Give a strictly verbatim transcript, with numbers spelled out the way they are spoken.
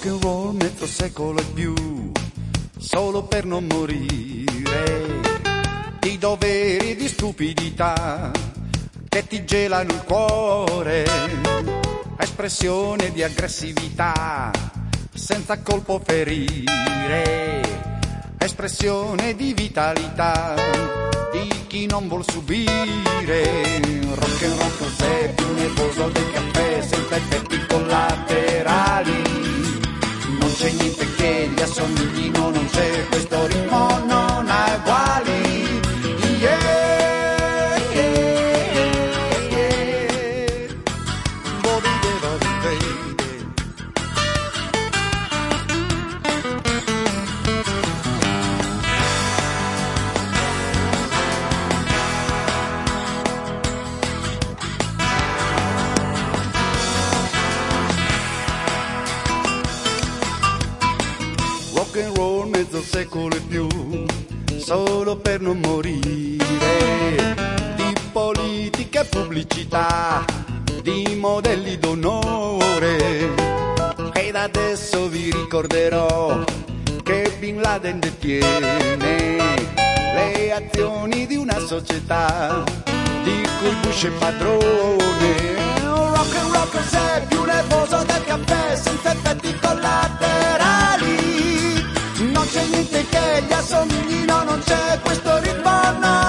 Rock and roll mezzo secolo e più, solo per non morire di doveri e di stupidità che ti gelano il cuore, espressione di aggressività senza colpo ferire, espressione di vitalità di chi non vuol subire. Rock and roll cos'è più nervoso del caffè, senza effetti collaterali, non c'è niente che gli assomigli, no, non c'è questo ritmo, non ha uguali. Yeah, yeah, yeah. Bobby, bobby, baby. Rock and roll mezzo secolo e più, solo per non morire di politica e pubblicità, di modelli d'onore. Ed adesso vi ricorderò che Bin Laden detiene le azioni di una società di cui Bush è padrone. Rock and roll cos'è più nervoso del caffè, senza effetti collaterali, non c'è niente che gli assomigli, no, non c'è questo ritmo, no.